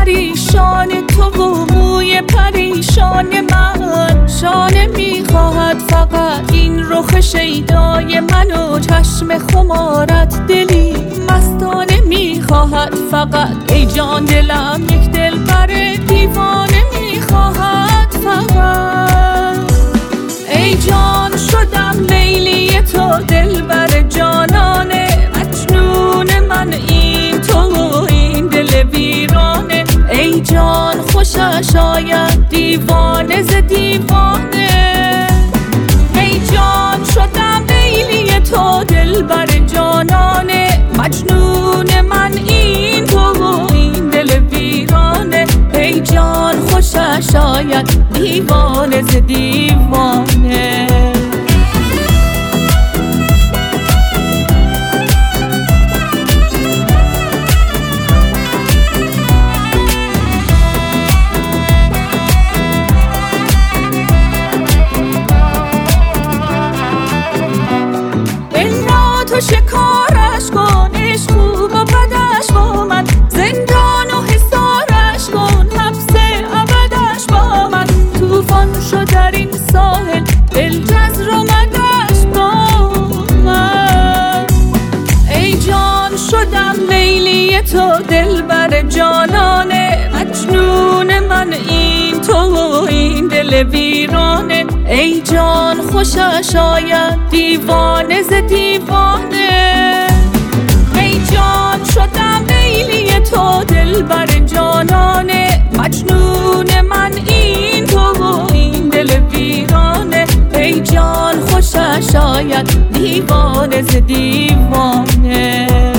پریشان تو و موی پریشان من. شانه میخواهد فقط این رخ شیدای من و چشم خمارت دلی مستانه میخواهد فقط. ای جان دلم یک دلبر دیوانه میخواهد فقط. ای جان شدم لیلی تو دلبر جانانه، مجنون من این تو و این دل ویرانه. ای جان خوشش آید دیوانه ز دیوانه. ای جان شدم لیلی تو دلبر جانانه، مجنون من این تو و این دل ویرانه. ای جان خوشش آید دیوانه ز دیوانه. تو شکارش کن، عشق خوب و بدش با من، زندان و حصارش کن، حبس ابدش با من. طوفان شد در این ساحل، دلجزر و مدش با من. ای جان شدم لیلی تو دلبر جانانه، مجنون من این تو و این دل ویرانه. ای جان خوشش آید دیوانه ز دیوانه. ای جان شدم لیلی تو دلبر جانانه، مجنون من این تو و این دل ویرانه. ای جان خوشش آید دیوانه ز دیوانه.